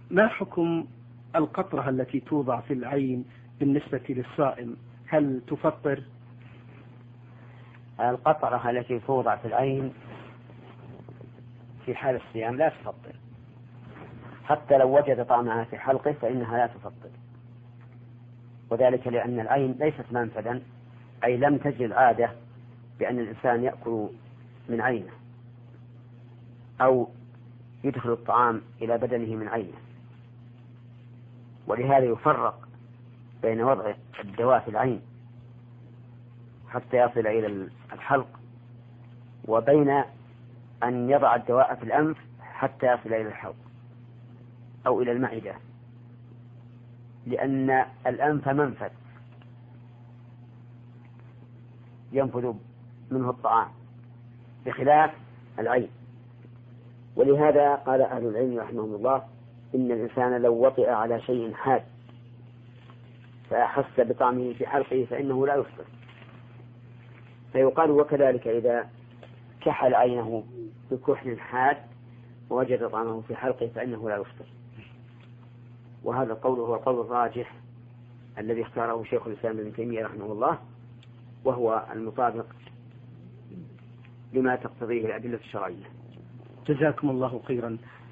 ما حكم القطرة التي توضع في العين بالنسبة للصائم؟ هل تفطر؟ القطرة التي توضع في العين في حال الصيام لا تفطر، حتى لو وجد طعمها في حلقه فإنها لا تفطر، وذلك لأن العين ليست منفذا، أي لم تجد العادة بأن الإنسان يأكل من عينه أو يدخل الطعام إلى بدنه من عينه، ولهذا يفرق بين وضع الدواء في العين حتى يصل إلى الحلق، وبين أن يضع الدواء في الأنف حتى يصل إلى الحلق أو إلى المعدة، لأن الأنف منفذ ينفذ منه الطعام بخلاف العين. ولهذا قال أهل العلم رحمهم الله إن الإنسان لو وطئ على شيء حاد فأحس بطعمه في حلقه فإنه لا يفطر. فيقال وكذلك إذا كحل عينه بكحل حاد ووجد طعمه في حلقه فإنه لا يفطر. وهذا القول هو القول الراجح الذي اختاره شيخ الإسلام ابن تيمية رحمه الله، وهو المطابق لما تقتضيه الأدلة الشرعية. جزاكم الله خيرا.